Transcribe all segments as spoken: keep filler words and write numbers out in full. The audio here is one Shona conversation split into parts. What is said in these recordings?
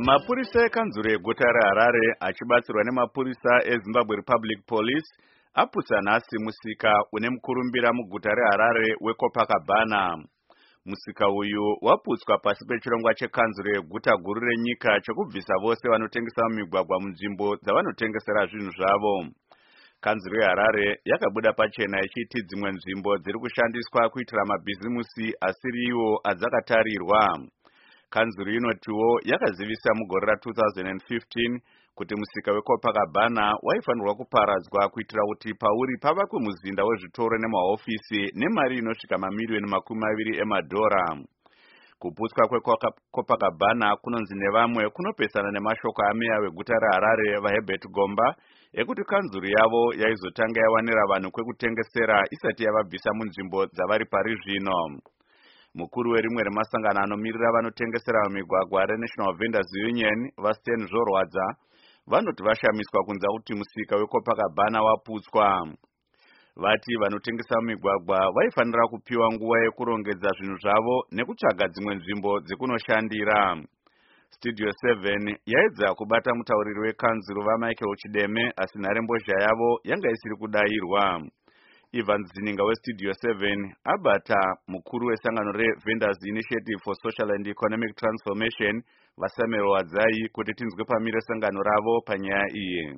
Mapurisa ekanzuro eguta reHarare achibatsirwa nemapurisa eZimbabwe Republic Police aputsa nhasi musika une mukurumbira muguta reHarare weCopacabana. Musika uyu waputswa pasi pechirongwa chekanzuro yeguta guru renyika chekubvisa vose vanotengesa mumigwagwa munzvimbo dzavanotengesera zvinhu zvavo. Kanzuro yeHarare yakabuda pachena ichiti dzimwe nzvimbo dziri kushandiswa kuitira mabhizimusi asiri iwo adzakatarirwa. Kanzuro inotiwo yakazivisa mugore ra two thousand fifteen kuti musika weCopacabana waifanirwa kuparadzwa kuitira kuti pauri pavakwe muzinda wezvitoro nemahofisi nemari inosvika mamiliyoni makumi maviri emadhora. Kuputswa kweCopacabana kunonzi nevamwe kunopesana nemashoko ameya weguta reHarare vaHerbert Gomba ekuti kanzuro yavo yaizotanga yawanira vanhu kwekutengesera isati yavabvisa munzvimbo dzavari pari zvino. Mukuru werimwe remasangano anomirira vanotengesera mumigwagwa reNational Vendors Union vaSten Zvorwadza vanoti vashamiswa kunza kuti musika weCopacabana waputswa. Vati vanotengesa mumigwagwa vaifanira kupiwa nguva yekurongedza zvinhu zvavo nekutsvaga dzimwe nzvimbo dzekunoshandira. Studio seven yaedza kubata mutauriri wekanzuro vaMichael Chideme asi nharembozha yavo yanga isiri kudayirwa. Ivan Zininga weStudio seven abata mukuru wesangano reVendors Initiative for Social and Economic Transformation vaSamuel Wadzai kuti tinzwe pamire sangano ravo panyaya iyi.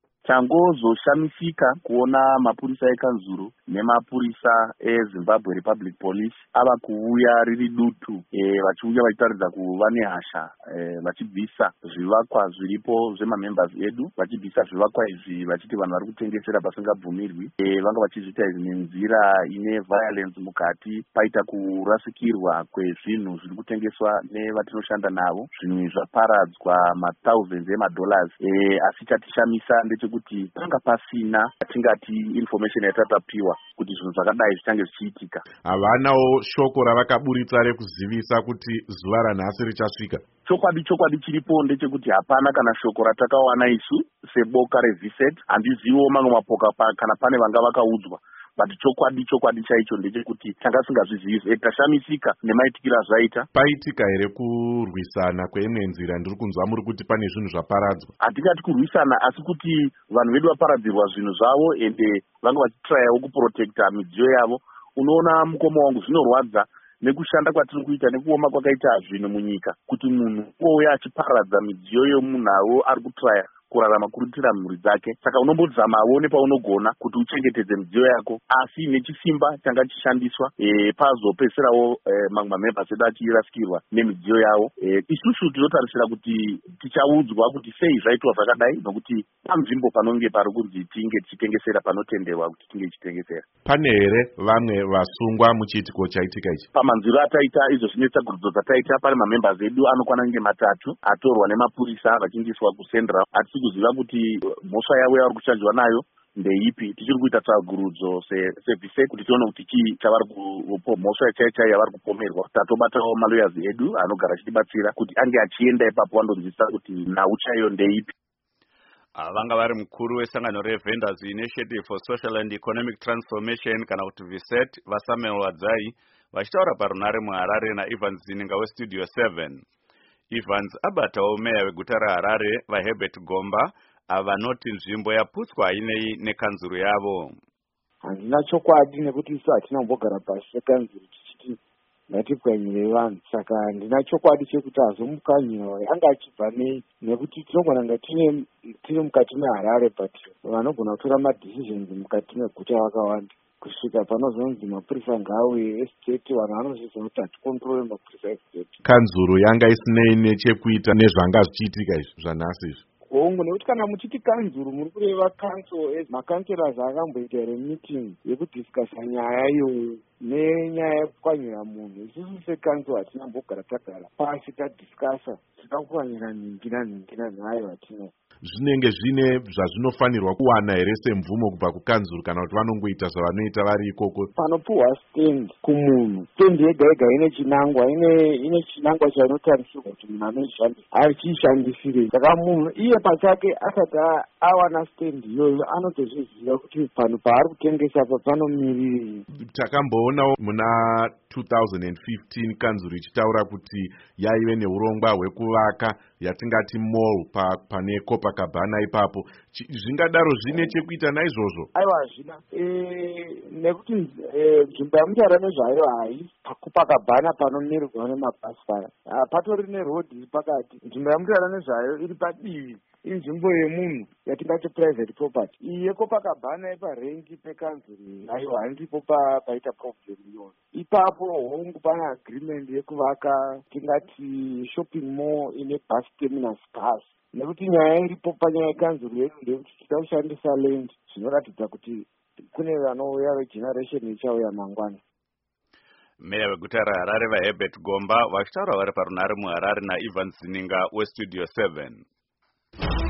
Tangozoshamisika kuona mapurisa ekanzuro nemapurisa eZimbabwe Republic Police ava kuuya riri dutu e, vachiuya vachitaridza kuva nehasha e, vachibvisa zvivakwa zviripo zvemamembers edu, vachibvisa zvivakwa izvi vachiti vanhu vari kutengesera pasingabvumirwi. E, vanga vachizviita izvi nenzira ine violence mukati, paita kurasikirwa kwezvinhu zviri kutengeswa nevatinoshanda navo, zvinhu zvaparadzwa mathousands emadolars. E, asi chatishamisa ndechekuti kuti panga pasina tingati information yatatapiwa kuti zvinhu zvakadai zvichange zvichiitika. Havanawo shoko ravakaburitsa rekuzivisa kuti zuva ranhasi richasvika. Chokwadi chokwadi chiripo ndechekuti hapana kana shoko ratakawana isu seboka reViset. Handizivo mamwe mapoka pa, kana pane vanga vakaudzwa. But chokwadi chokwadi chaicho ndechekuti tanga singazvizivi. Tashamisika nemaitikira zvaita. Paitika here kurwisana kweimwe nzira? Ndiri kunzwa muri kuti pane zvinhu zvaparadzwa. Hatingati kurwisana asi kuti vanhu vedu vaparadzirwa zvinhu zvavo ende vanga vachitrayawo kuprotecta midziyo yavo. Unoona mukoma wangu zvinorwadza nekushanda kwatiri kuita nekuoma kwakaita zvinhu munyika kuti munhu ouya achiparadza midziyo yomunhu ari kutraya kurarama kuritira mhuri dzake. Saka unombozamawo nepaunogona kuti uchengetedze midziyo yako, asi nechisimba changa chishandiswa e, pazopeserawo e, mamwe mamembers edu achirasikirwa nemidziyo yavo. E, isusu tinotarisira kuti tichaudzwa kuti sei zvaitwa zvakadai, nokuti panzvimbo panonge pari kunzi tinge tichitengesera panotenderwa kuti tinge tichitengesera. Pane here vamwe vasungwa muchiitiko chaitika ichi? Pamanziro ataita izvo zvinetsagurudzo dzataita, pane mamembers edu anokwana nge matatu atorwa nemapurisa vachingiswa kuCentral. Atisi kuziva kuti mhosva yavo yavari kuchanjwa nayo ndeipi. Tichiri kuita tsagurudzo sevise kuti tione kuti chii chavari kupo mhosva chai chai yavari kupomerwa. Tatobatawo malawyers edu anogara achitibatsira kuti ange achienda ipapo vandonzwisisa kuti nhau chaiyo ndeipi. Vanga vari mukuru wesangano reVendors Initiative for Social and Economic Transformation kana kuti Viset vaSamuel Wadzai vachitaura parunare muHarare naEvans Zininga weStudio seven. Evans abatawo meya weguta reHarare vaHerbert Gomba avanoti nzvimbo yaputswa hainei nekanzuro yavo. Handina chokwadi nekuti isu hatina kumbogara pasi sekanzuro tichiti ngatipwanyire vanhu. Saka handina chokwadi chekuti azomukanyira anga achibva nei, nekuti tinogona nga tine tiri mukati meHarare but vanogona kutora madecisions mukati meguta vakawanda. Kusvika panozonzi mapurisa ngauye estate, vanhu vanozviziva kuti hatikontrole mapurisa estate. Kanzuro yanga isinei nechekuita nezvanga zvichiitika izvi zvanhasi izvi? Hongu, nekuti kana muchiti kanzuro muri kureva council, makanselas akamboita here meeting yekudhiskasa nyaya iyoyo nenyaya yekupwanyira munhu. Isusu sekanzuro hatina mbogara tagara pasi tadhiskasa tikapwanyira ningi naningi nanhayo hatina. Zvinenge zvine zvazvinofanirwa kuwana here semvumo kubva kukanzuro kana kuti vanongoita zvavanoita vari ikoko? Panopuhwa stand kumunhu. Stand yega yega ine chinangwa, ine ine chinangwa chainotarisirwa kuti munhu anoishandisa achiishandisirei. Saka munhu iye pachake asati awana stand iyoyo anotozviziva kuti pano paari kutengesa pa panomiriri. Takamboonawo muna two thousand fifteen kanzuro ichitaura kuti yaive neurongwa hwekuvaka yatingati mall pa pane Copacabana ipapo. Zvingadaro zvine chekuita naizvozvo? Aiwa zvina e, nekuti nzvimbo yaMutare nezvayo hai paCopacabana panomirirwa nemabhasi paya patori nerodhi pakati. Nzvimbo yaMutare nezvayo iri padivi, inzvimbo yemunhu yatingati private property. Iyi yeCopacabana iparengi pekanzuri aiwa handipo paita problem iyoyo. Ipapo hongu pana agreement yekuvaka tingati shopping mall ine bus terminus bus. Nekuti nyaya iripo panyaya yekanzuri yedu ndekuti tida kushandisa land zvinoratidza kuti kune vanouya vegeneration ichauya mangwana. Meya weguta raHarare vaHerbert Gomba vachitaura vari parunare muHarare naIvan Zininga westudio seven.